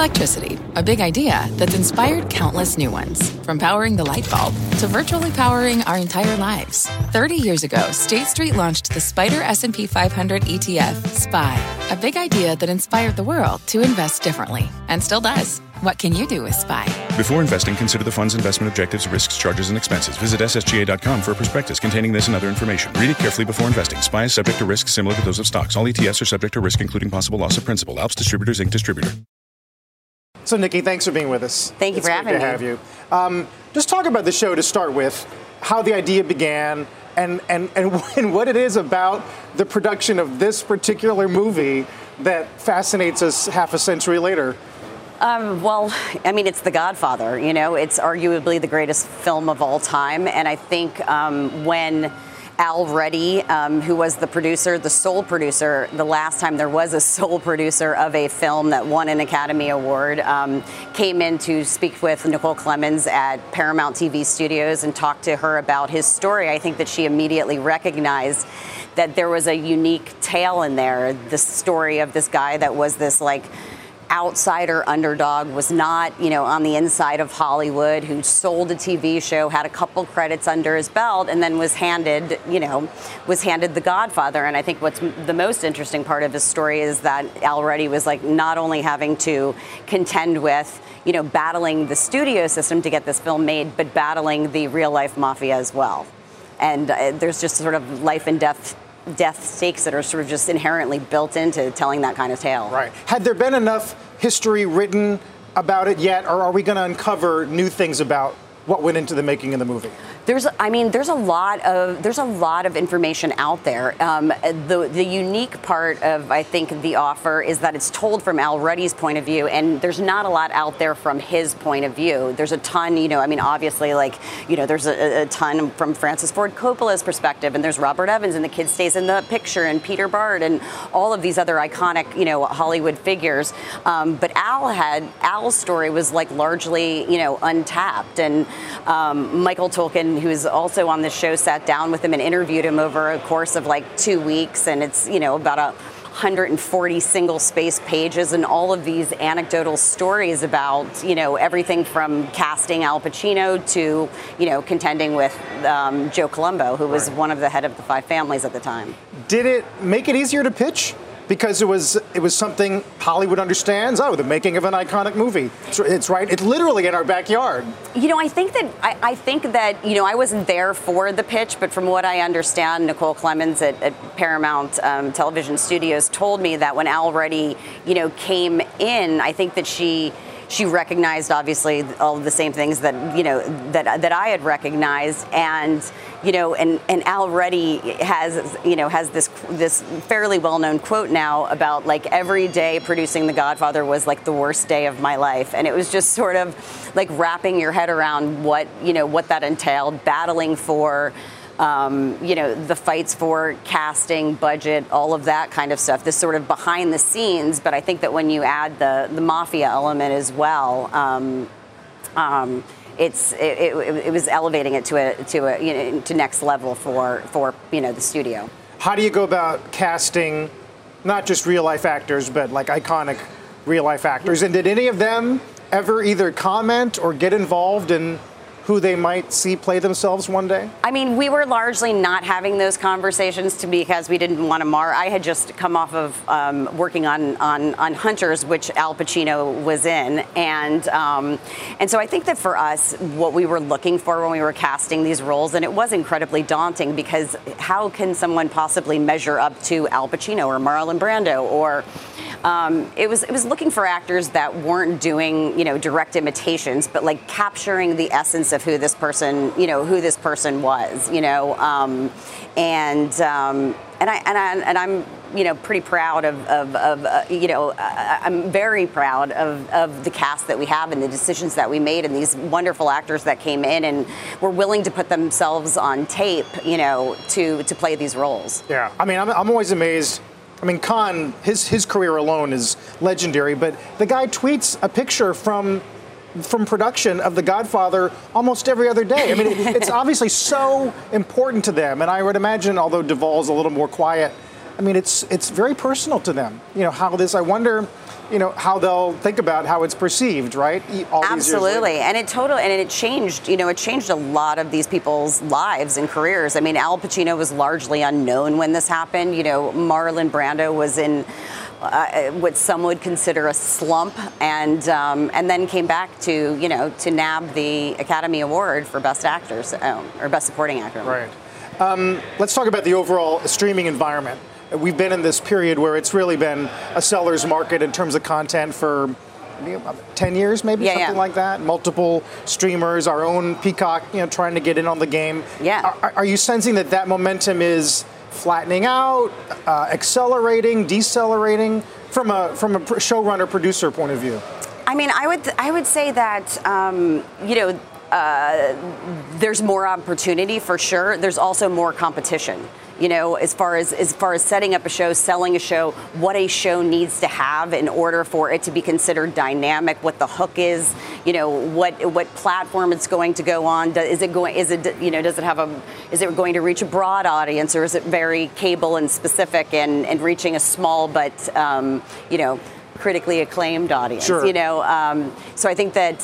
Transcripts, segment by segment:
Electricity, a big idea that's inspired countless new ones. From powering the light bulb to virtually powering our entire lives. 30 years ago, State Street launched the SPDR S&P 500 ETF, SPY. A big idea that inspired the world to invest differently. And still does. What can you do with SPY? Before investing, consider the fund's investment objectives, risks, charges, and expenses. Visit ssga.com for a prospectus containing this and other information. Read it carefully before investing. SPY is subject to risks similar to those of stocks. All ETFs are subject to risk, including possible loss of principal. Alps Distributors, Inc. Distributor. So, Nikki, thanks for being with us. Thank you for having me. It's great to have you. Just talk about the show to start with, how the idea began, and what it is about the production of this particular movie that fascinates us half a century later. Well, I mean, it's The Godfather. You know, it's arguably the greatest film of all time. And I think when Al Ruddy, who was the producer, the sole producer, the last time there was a sole producer of a film that won an Academy Award, came in to speak with Nicole Clemons at Paramount TV Studios and talk to her about his story. I think that she immediately recognized that there was a unique tale in there, the story of this guy that was this, like, outsider underdog, was not, you know, on the inside of Hollywood, who sold a TV show, had a couple credits under his belt, and then was handed The Godfather. And I think what's the most interesting part of his story is that Al Ruddy was, like, not only having to contend with, you know, battling the studio system to get this film made, but battling the real life mafia as well. And there's just sort of life and death stakes that are sort of just inherently built into telling that kind of tale. Right. Had there been enough history written about it yet, or are we going to uncover new things about what went into the making of the movie? There's a lot of information out there. The unique part of, I think, The Offer is that it's told from Al Ruddy's point of view, and there's not a lot out there from his point of view. There's a ton, you know, I mean, obviously, like, you know, there's a ton from Francis Ford Coppola's perspective, and there's Robert Evans, and The Kid Stays in the Picture, and Peter Bard, and all of these other iconic, you know, Hollywood figures. But Al's story was, like, largely, you know, untapped, and Michael Tolkien, who's also on the show, sat down with him and interviewed him over a course of like 2 weeks, and it's, you know, about 140 single space pages and all of these anecdotal stories about, you know, everything from casting Al Pacino to, you know, contending with Joe Colombo, who was one of the head of the Five Families at the time. Did it make it easier to pitch? Because it was something Hollywood understands. Oh, the making of an iconic movie. It's right. It's literally in our backyard. You know, I think that you know, I wasn't there for the pitch, but from what I understand, Nicole Clemons at Paramount Television Studios told me that when Al Ruddy, you know, came in, I think that she recognized, obviously, all of the same things that, you know, that I had recognized, and, you know, and Al Ruddy has this fairly well-known quote now about, like, every day producing The Godfather was like the worst day of my life, and it was just sort of like wrapping your head around what that entailed, battling for, you know, the fights for casting, budget, all of that kind of stuff, this sort of behind the scenes. But I think that when you add the mafia element as well, it was elevating it to next level for you know, the studio. How do you go about casting not just real life actors, but like iconic real life actors? And did any of them ever either comment or get involved in who they might see play themselves one day? I mean, we were largely not having those conversations because we didn't want to mar. I had just come off of working on Hunters, which Al Pacino was in, and so I think that for us, what we were looking for when we were casting these roles, and it was incredibly daunting, because how can someone possibly measure up to Al Pacino or Marlon Brando, or it was looking for actors that weren't doing, you know, direct imitations, but like capturing the essence of who this person was, you know, and I'm, you know, pretty proud of you know, I'm very proud of the cast that we have and the decisions that we made, and these wonderful actors that came in and were willing to put themselves on tape, you know, to play these roles. Yeah, I mean, I'm always amazed. I mean, Khan, his career alone is legendary, but the guy tweets a picture from production of The Godfather almost every other day. I mean, it's obviously so important to them, and I would imagine, although Duvall's a little more quiet I mean, it's very personal to them. You know, how this, I wonder, you know, how they'll think about how it's perceived, right? All Absolutely. And it changed, you know, it changed a lot of these people's lives and careers. I mean, Al Pacino was largely unknown when this happened. You know, Marlon Brando was in what some would consider a slump, and then came back to, you know, to nab the Academy Award for Best Actors or Best Supporting Actor. Right. Let's talk about the overall streaming environment. We've been in this period where it's really been a seller's market in terms of content for 10 years, maybe, something like that. Multiple streamers, our own Peacock, you know, trying to get in on the game. Yeah. Are you sensing that momentum is flattening out, accelerating, decelerating from a showrunner producer point of view? I mean, I would say that you know, there's more opportunity for sure. There's also more competition. You know, as far as setting up a show, selling a show, what a show needs to have in order for it to be considered dynamic, what the hook is, you know, what platform it's going to go on. Is it going to reach a broad audience, or is it very cable and specific and reaching a small but you know, critically acclaimed audience? Sure. You know, so I think that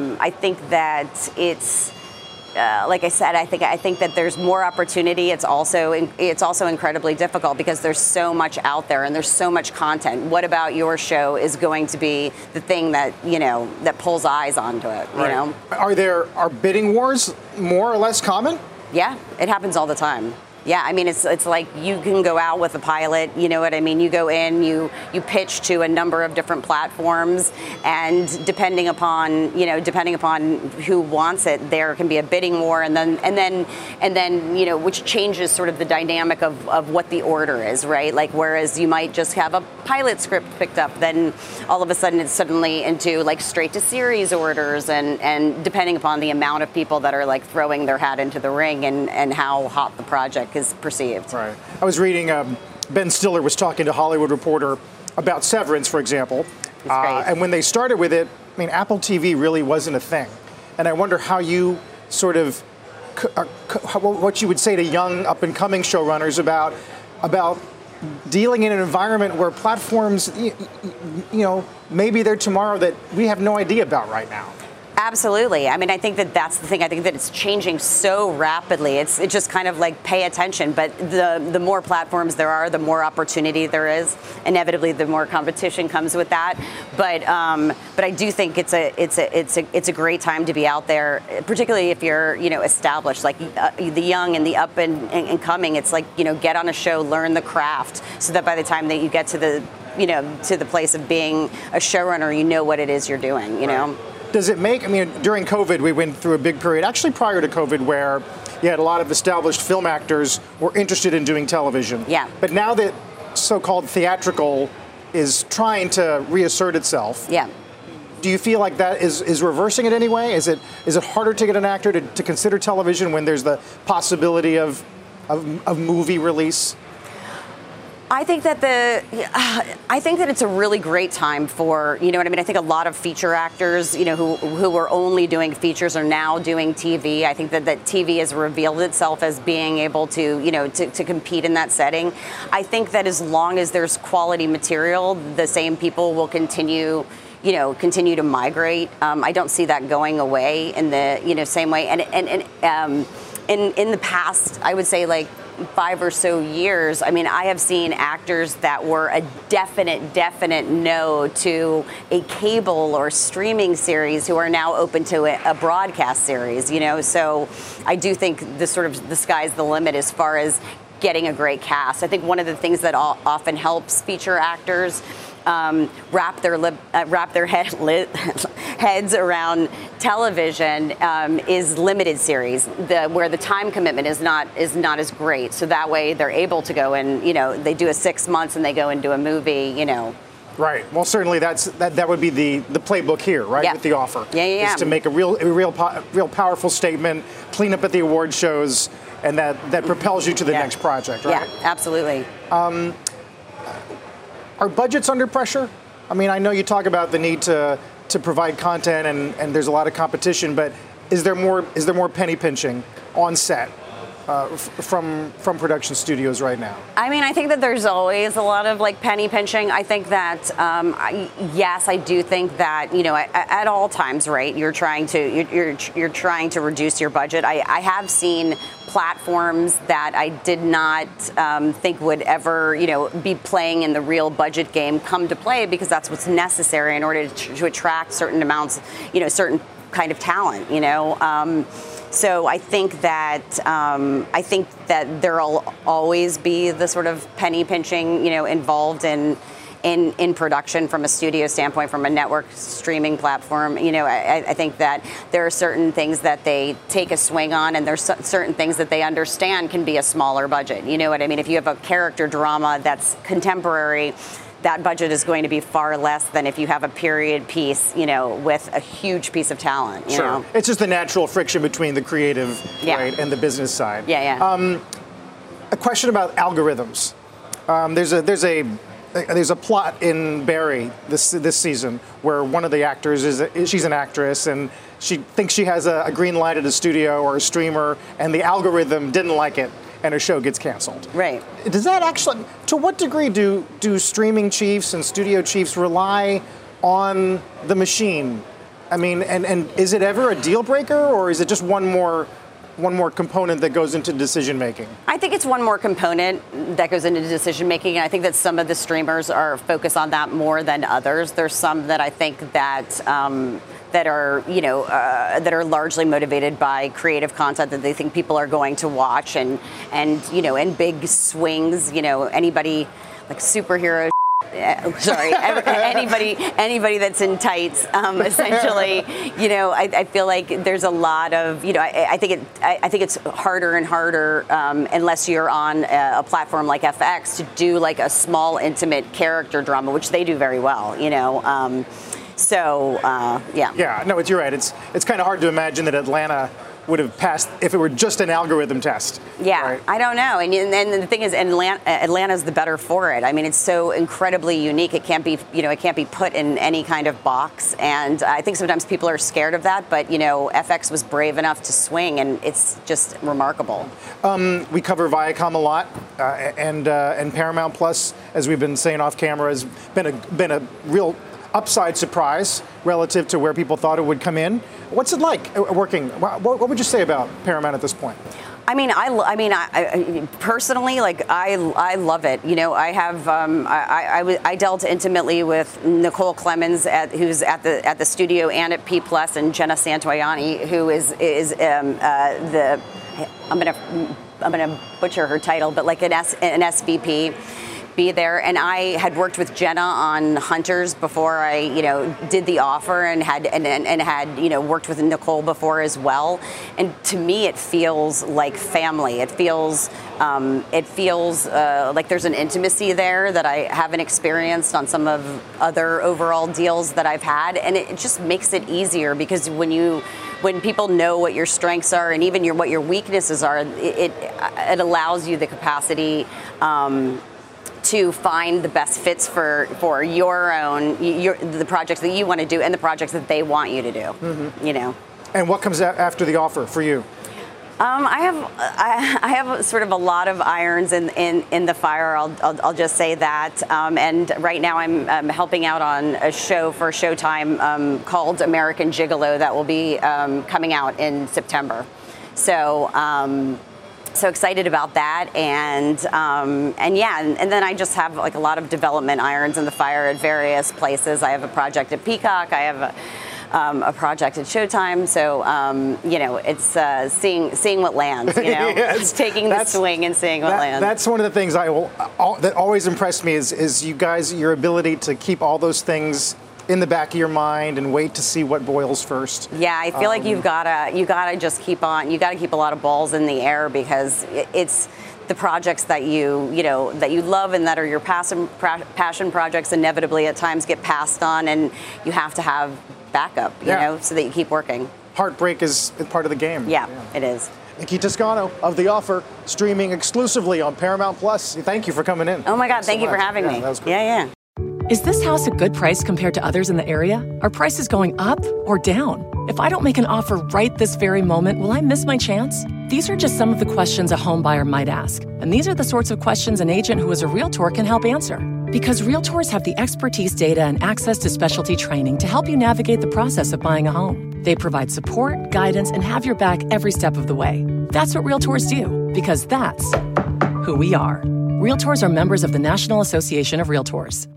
it's. Like I said, I think that there's more opportunity. It's also incredibly difficult because there's so much out there and there's so much content. What about your show is going to be the thing that, you know, that pulls eyes onto it? You know, are bidding wars more or less common? Yeah, it happens all the time. Yeah, I mean, it's like you can go out with a pilot, you know what I mean? You go in, you pitch to a number of different platforms, and depending upon who wants it, there can be a bidding war, and then you know, which changes sort of the dynamic of what the order is, right? Like, whereas you might just have a pilot script picked up, then all of a sudden it's suddenly into like straight to series orders, and depending upon the amount of people that are like throwing their hat into the ring and how hot the project is perceived. Right. I was reading, Ben Stiller was talking to Hollywood Reporter about Severance, for example. And when they started with it, I mean, Apple TV really wasn't a thing. And I wonder how you sort of, what you would say to young up-and-coming showrunners about dealing in an environment where platforms, you know, maybe they're tomorrow that we have no idea about right now. Absolutely. I mean, I think that that's the thing. I think that it's changing so rapidly. It's just kind of like pay attention. But the more platforms there are, the more opportunity there is. Inevitably, the more competition comes with that. But I do think it's a great time to be out there, particularly if you're, you know, established, like the young and the up and coming. It's like, you know, get on a show, learn the craft, so that by the time that you get to the place of being a showrunner, you know what it is you're doing. You know. Does it make, I mean, during COVID, we went through a big period, actually prior to COVID, where you had a lot of established film actors were interested in doing television. Yeah. But now that so-called theatrical is trying to reassert itself, yeah. Do you feel like that is reversing it anyway? Is it harder to get an actor to consider television when there's the possibility of movie release? I think that it's a really great time for, you know what I mean? I think a lot of feature actors, you know, who were only doing features are now doing TV. I think that TV has revealed itself as being able to, you know, to compete in that setting. I think that as long as there's quality material, the same people will continue to migrate. I don't see that going away in the, you know, same way. And in the past, I would say like 5 or so years, I mean, I have seen actors that were a definite no to a cable or streaming series who are now open to a broadcast series, you know. So I do think the sky's the limit as far as getting a great cast. I think one of the things that often helps feature actors wrap their heads around television is limited series, where the time commitment is not as great. So that way they're able to go and, you know, they do a 6 months and they go and do a movie, you know. Right. Well, certainly that would be the playbook here, right? Yeah. With the offer. Yeah. Is to make a real powerful statement, clean up at the award shows, and that propels you to the next project, right? Yeah, absolutely. Are budgets under pressure? I mean, I know you talk about the need to provide content and there's a lot of competition, but is there more penny pinching on set? from production studios right now? I mean, I think that there's always a lot of like penny pinching. I think that yes, I do think that at all times, right? You're trying to reduce your budget. I have seen platforms that I did not think would ever be playing in the real budget game come to play because that's what's necessary in order to attract certain amounts, certain kind of talent, So I think that there'll always be the sort of penny pinching, involved in production from a studio standpoint, from a network streaming platform. I think that there are certain things that they take a swing on, and there's certain things that they understand can be a smaller budget. You know what I mean? If you have a character drama that's contemporary, that budget is going to be far less than if you have a period piece, with a huge piece of talent. You know? It's just the natural friction between the creative right, and the business side. Yeah. A question about algorithms. There's a plot in Barry this season where one of the actors she's an actress and she thinks she has a green light at a studio or a streamer, and the algorithm didn't like it, and her show gets canceled. Right. Does that actually, to what degree do streaming chiefs and studio chiefs rely on the machine? I mean, and is it ever a deal breaker, or is it just one more component that goes into decision making? I think it's one more component that goes into decision making, and I think that some of the streamers are focused on that more than others. There's some that I think that are largely motivated by creative content that they think people are going to watch, and big swings. Anybody like superhero. Sorry, anybody that's in tights, essentially, I feel like there's a lot of, I think it's harder and harder unless you're on a platform like FX to do like a small, intimate character drama, which they do very well, Yeah, no, you're right. It's kind of hard to imagine that Atlanta would have passed if it were just an algorithm test. Yeah, right? I don't know. And the thing is, Atlanta's the better for it. I mean, it's so incredibly unique. It can't be put in any kind of box. And I think sometimes people are scared of that. But FX was brave enough to swing, and it's just remarkable. We cover Viacom a lot, and Paramount Plus, as we've been saying off camera, has been a real upside surprise relative to where people thought it would come in. What's it like working? What would you say about Paramount at this point? I mean, I personally, like, I love it. I have I dealt intimately with Nicole Clemens, who's at the studio and at P Plus, and Jenna Santoyani, who is the I'm gonna butcher her title, but like an SVP. Be there, and I had worked with Jenna on Hunters before I did The Offer, and had worked with Nicole before as well. And to me, it feels like family. It feels like there's an intimacy there that I haven't experienced on some of other overall deals that I've had, and it just makes it easier because when people know what your strengths are and even what your weaknesses are, it allows you the capacity to find the best fits for the projects that you want to do and the projects that they want you to do. Mm-hmm. And what comes after The Offer for you? I have sort of a lot of irons in the fire. I'll just say that. And right now I'm helping out on a show for Showtime called American Gigolo that will be coming out in September. So excited about that, and then I just have like a lot of development irons in the fire at various places. I have a project at Peacock. I have a project at Showtime. So it's seeing what lands. Yes, taking the swing and seeing what lands. That's one of the things that always impressed me is you guys, your ability to keep all those things in the back of your mind and wait to see what boils first. Yeah, I feel like you gotta just keep on. You gotta keep a lot of balls in the air because it's the projects that you love and that are your passion projects. Inevitably, at times get passed on, and you have to have backup. So that you keep working. Heartbreak is part of the game. Yeah. It is. Nikki Toscano of The Offer, streaming exclusively on Paramount Plus. Thank you for coming in. Oh my God, thank you for having me. That was great. Yeah. Is this house a good price compared to others in the area? Are prices going up or down? If I don't make an offer right this very moment, will I miss my chance? These are just some of the questions a home buyer might ask, and these are the sorts of questions an agent who is a Realtor can help answer. Because Realtors have the expertise, data, and access to specialty training to help you navigate the process of buying a home. They provide support, guidance, and have your back every step of the way. That's what Realtors do, because that's who we are. Realtors are members of the National Association of Realtors.